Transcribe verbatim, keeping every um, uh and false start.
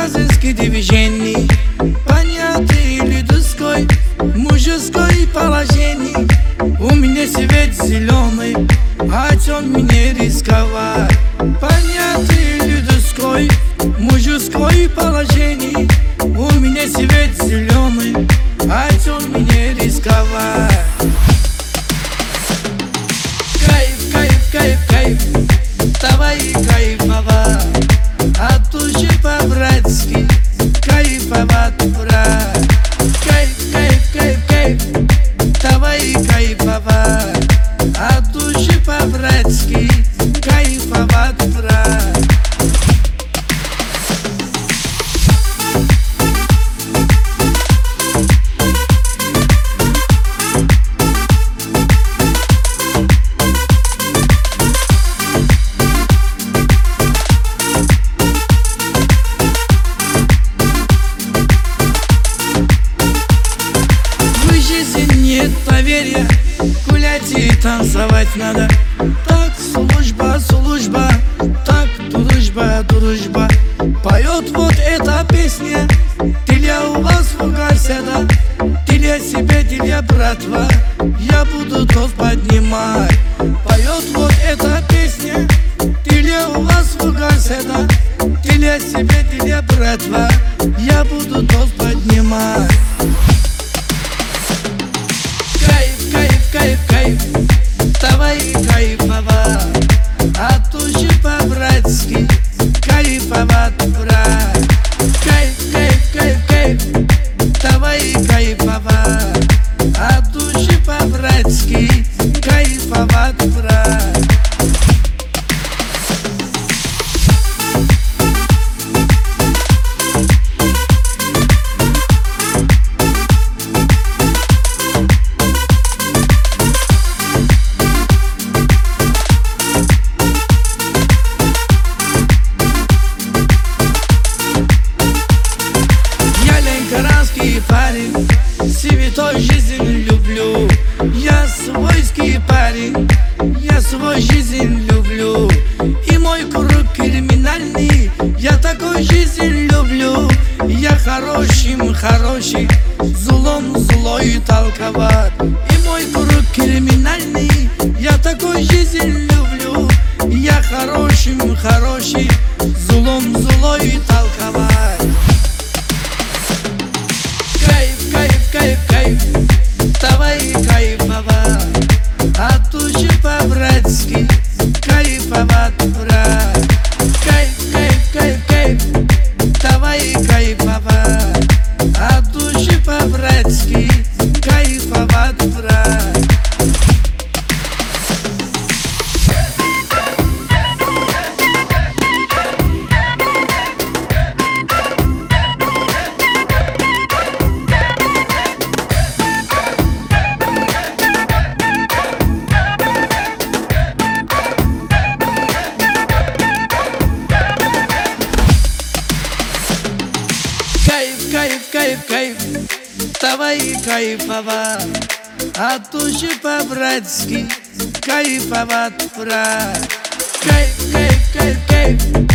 кавказское движение, понятый людской, мужской положение. У меня свет зеленый, а он мне рисковать. Понятый людской, мужской положение. У меня свет зеленый, а он мне рисковать. Кайф, кайф, кайф, кайф, давай кайфовать, от души по-братски, кайфовать, брат. Кайф, кайф, кайф, кайф, давай кайфовать, от души по-братски, кайфовать, брат. Нет поверья, гулять и танцевать надо. Так служба, служба, так дружба, дружба. Поет вот эта песня, для у вас в да. Для себя, для братва, я буду тот поднимать. Поет вот эта песня, для у вас в да. Для себя, для братва, я буду тот поднимать. Кайф, кайф, давай кайфовать, от души по-братски, кайфовать, брат. Кайф, кайф, кайф, кайф, давай кайфовать, от души по-братски, кайфовать, брат. Парень, святой жизнь люблю. Я свойский парень, я свой жизнь люблю. И мой круг криминальный, я такой жизнь люблю. Я хорошим хороший, злом злой толковать. И мой круг криминальный, я такой жизнь люблю. Я хорошим хороший, злом злой толковать. Кайф, кайф, давай кайфовать, от души по-братски, кайфовать, брат. Кайф, кайф, кайф, кайф, давай кайфовать, от души по-братски, кайфовать, брат. Кайф, кайф, кайф, давай кайфовать, от души по-братски, кайфовать, брат. Кайф, кайф, кайф, кайф,